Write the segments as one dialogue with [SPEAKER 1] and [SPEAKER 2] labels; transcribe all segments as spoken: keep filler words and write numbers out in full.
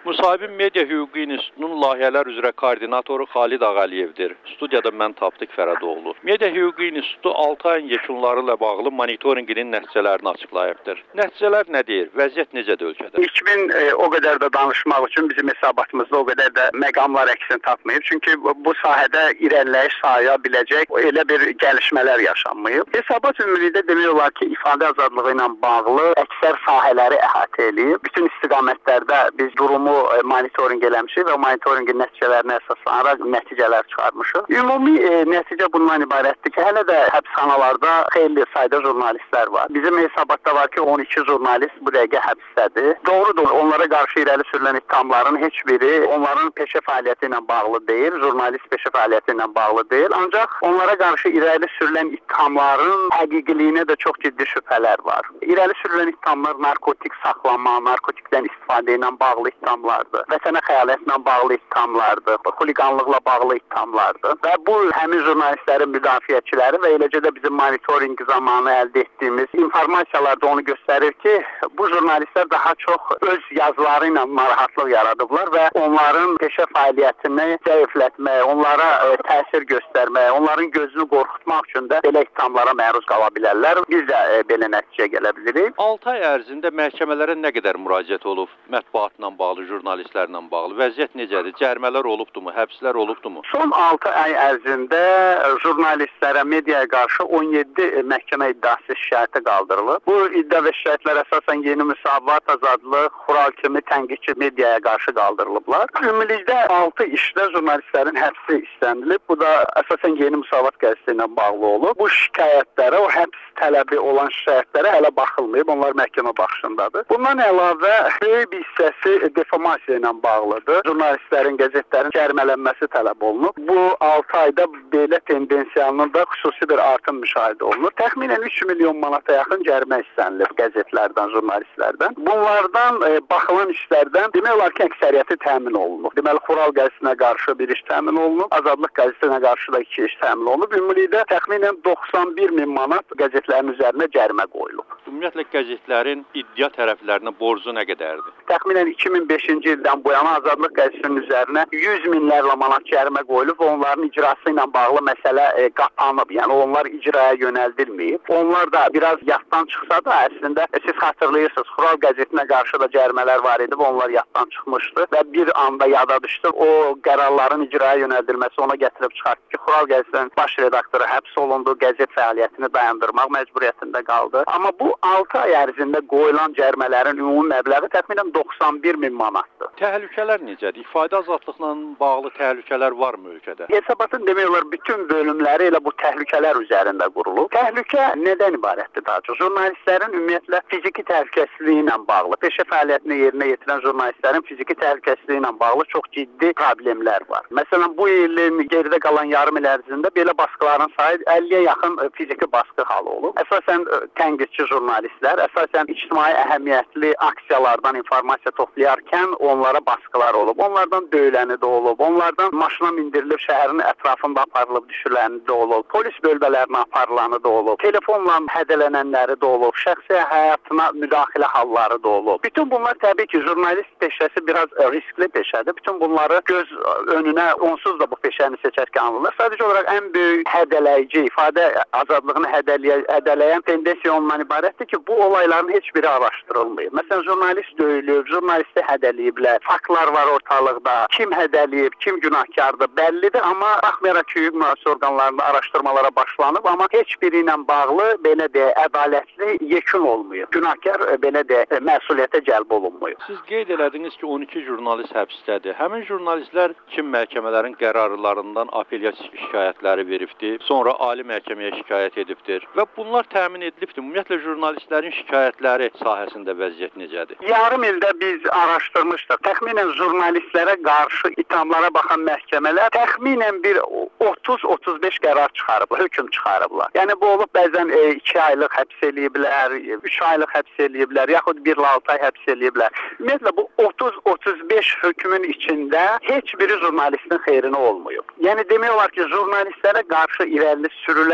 [SPEAKER 1] Müsahibin Media Hüquqi İnstitutunun layihələr üzrə koordinatoru Xalid Ağaliyevdir. Studiyada mən Tapdıq Fərədoğlu. Media Hüquqi İnstitutu altı ayın yekunları ilə bağlı monitorinqinin nəticələrini açıqlayıbdır. Nəticələr nə deyir? Vəziyyət necədir ölkədə?
[SPEAKER 2] iki min e, o qədər də danışmaq üçün bizim hesabatımızda o qədər də məqamlar əksini tapmayıb. Çünki bu sahədə irəliləyiş saya biləcək elə bir gəlişmələr yaşanmayıb. Hesabat ümumilikdə demək olar ki, ifadə azadlığı ilə bağlı əksər sahələri əhatə eləyib. Bütün istiqamətlərdə biz durumu e, monitorinq eləmişik və monitorinqin nəticələrinə əsaslanaraq nəticələr çıxarmışıq. Ümumi e, nəticə bundan ibarətdir ki, hələ də həbsxanalarda xeyli sayda jurnalistlər var. Bizim hesabatda var ki, on iki jurnalist bu dəqiqə həbsdədir. Doğrudur, onlara qarşı irəli sürülən ittihamların heç biri onların peşə fəaliyyəti ilə bağlı deyil, jurnalist peşə fəaliyyəti ilə bağlı deyil. Ancaq onlara qarşı irəli sürülən ittihamların həqiqiliyinə də çox ciddi şübhələr var. İrəli sürülən ittihamlar narkotik saxlama, narkotikdən istifadə ilə bağlı ittihamlardır. Vətənə xəyanətlə bağlı ittihamlardır, xuliqanlıqla bağlı ittihamlardır. Və bu həmin jurnalistlərin müdafiəçiləri və eləcə də bizim monitorinq zamanı əldə etdiyimiz informasiyalarda onu göstərir ki, bu jurnalistlər daha çox öz yazıları ilə narahatlıq yaradıblar və onların peşə fəaliyyətini zəiflətmək, onlara e, təsir göstərmək, onların gözünü qorxutmaq üçün də belə ittihamlara məruz qala bilərlər. Biz də e, belə nəticəyə gələ bilirik.
[SPEAKER 1] altı ay ərzində məhkəmələrə nə qədər müraciət olub? Mətbuatla bağlı, jurnalistlərlə bağlı vəziyyət necədir? Cərimələr olubdumu? Həbslər olubdumu?
[SPEAKER 2] Son altı ay ərzində jurnalistlərə, mediaya qarşı on yeddi məhkəmə iddiası şikayəti qaldırılıb. Bu iddia və şikayətlər əsasən yeni müsavat, azadlıq, xural kimi tənqidçi mediaya qarşı qaldırılıblar. Ümumilikdə altı işdə jurnalistlərin həbsi istənilib. Bu da əsasən yeni müsavat qəzeti ilə bağlı olub. Bu şikayətlərə, o həbs tələbi olan şikayətlərə hələ baxılmayıb. Onlar məhkəmə baxışındadır. Bundan əlavə böyük bir hissəsi deformasiya ilə bağlıdır. Jurnalistlərin, qəzetlərin cərimələnməsi tələb olunub. Bu altı ayda belə tendensiyanın da xüsusi bir artım müşahidə olunur. Təxminən üç milyon manata yaxın cərimə istənilib qəzetlərdən, jurnalistlərdən. Bunlardan e, baxılan işlərdən demək olar ki, əksəriyyəti təmin olunub. Deməli, Xural qəzetinə qarşı bir iş təmin olunub, Azadlıq qəzetinə qarşı da iki iş təmin olunub. Ümumilikdə təxminən doxsan bir min manat qəzetlərin üzərinə cərimə qoyulub.
[SPEAKER 1] Ümumiyyətlə qəzetlərin iddia tərəflərinə borcu nə qədərdir?
[SPEAKER 2] Təxminən iki min beşinci ildən bu yana Azadlıq qəzetinin üzərinə yüz minlərlə manat cərimə qoyulub və onların icrası ilə bağlı məsələ e, qapanıb. Yəni onlar icraya yönəldilməyib. Onlar da biraz yaddan çıxsa da əslində e, siz xatırlayırsınız, Xural qəzetinə qarşı da cərimələr var idi və onlar yaddan çıxmışdı və bir anda yada düşdü. O qərarların icraya yönəldilməsi ona gətirib çıxartdı ki, Xural qəzetinin baş redaktoru həbs olundu, qəzet fəaliyyətini dayandırmaq məcburiyyətində qaldı. Amma bu altı ay ərzində qoyulan cərimələrin ümumi məbləği təxminən doxsan bir min manatdır.
[SPEAKER 1] Təhlükələr necədir? İfadə azadlıqla bağlı təhlükələr varmı ölkədə?
[SPEAKER 2] Hesabatın demək olar bütün bölümləri elə bu təhlükələr üzərində qurulub. Təhlükə nədən ibarətdir daha çox? Jurnalistlərin ümumiyyətlə fiziki təhlükəsizliyi ilə bağlı, peşə fəaliyyətini yerinə yetirən jurnalistlərin fiziki təhlükəsizliyi ilə bağlı çox ciddi problemlər var. Məsələn, bu ilin geridə qalan yarım il ərzində belə baskıların sayı əlliyə yaxın fiziki baskı halı olub. Əsasən tənqidçi jurnalistlər, əsasən ictimai əhəmiyyətli aksiyalardan informasiya toplayarkən onlara baskılar olub. Onlardan döyüləni də olub, onlardan maşına mindirilib şəhərin ətrafında aparılıb düşürüləni də olub, polis bölmələrinə aparılanı da olub, telefonla hədələnənləri də olub, şəxsi həyatına müdaxilə halları da olub. Bütün bunlar təbii ki, jurnalist peşəsi biraz riskli peşədir. Bütün bunları göz önünə onsuz da bu peşəni seçərkən alırlar. Sadəcə olaraq ən böyük hədələyici, ifadə azadlığını hədələyə, hədələyən tendensiya ondan ibarətdir ki, bu olayların heç biri araşdırılmır. Məsələn, jurnalist döyülüb, jurnalisti hədələyiblər, faktlar var ortalıqda, kim hədələyib, kim günahkardır bəllidir, amma baxmayaraq ki, hüquq mühafizə orqanlarında araşdırmalara başlanıb, amma heç biri ilə bağlı belə deyə ədalətli yekun olmuyor. Günahkar belə deyə məsuliyyətə cəlb olunmuyor.
[SPEAKER 1] Siz qeyd elədiniz ki, on iki jurnalist həbsdədir. Həmin jurnalistlər kim məhkəmələrin qərarlarından apellyasiya şikayətləri veribdir, sonra ali məhkəməyə şikayət edibdir və bunlar təmin edilibdir. Ümumiyyətlə jurnalistlərin şikayətləri sahəsində vəziyyət necədir?
[SPEAKER 2] Yarım ildə biz araşdırmışdıq. Təxminən jurnalistlərə qarşı ithamlara baxan məhkəmələr təxminən bir otuz otuz beş qərar çıxarıblar, hökm çıxarıblar. Yəni bu olub bəzən iki aylıq həbs eləyiblər, üç aylıq həbs eləyiblər, yaxud bir ilə altı ay həbs eləyiblər. Ümumiyyətlə bu otuz otuz beş hökmün içində heç biri jurnalistin xeyrinə olmuyor. Yəni demək olar ki, jurnalistlərə qarşı irəli sürülən ittihamlar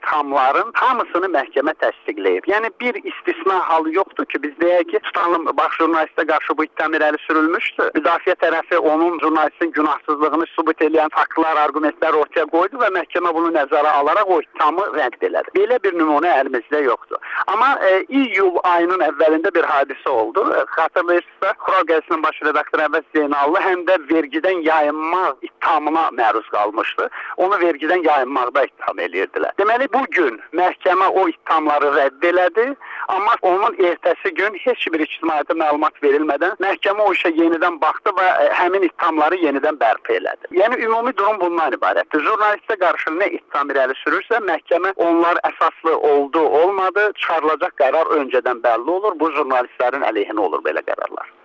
[SPEAKER 2] ithamların hamısını məhkəmə təsdiqləyib. Yəni bir istisna halı yoxdur ki, biz deyək ki, tutanım bax jurnalistə qarşı bu ittiham irəli sürülmüşdü. Müdafiə tərəfi onun jurnalistin günahsızlığını sübut edən faktlar, arqumentlər ortaya qoydu və məhkəmə bunu nəzərə alaraq o ittihamı rədd elədi. Belə bir nümunə əlimizdə yoxdur. Amma e, iyul ayının əvvəlində bir hadisə oldu. E, xatırlayırsınızsa, Xura qəzetinin baş redaktoru Əvəz Zeynallı həm də vergidən yayınma ittihamına məruz qalmışdı. Onu vergidən yayınmaqda ittiham edirdilər. Deməli, bugün məhkəmə o ittihamları rədd elədi, amma onun ertəsi gün heç bir ictimaiyyətə məlumat verilmədən məhkəmə o işə yenidən baxdı və e, həmin ittihamları yenidən bərpa elədi. Yəni, ümumi durum bundan ibarətdir. Jurnalistə qarşı nə ittiham irəli sürürsə, məhkəmə onlar əsaslı oldu, olmadı, çıxarılacaq qərar öncədən bəlli olur. Bu jurnalistlərin əleyhinə olur belə qərarlar.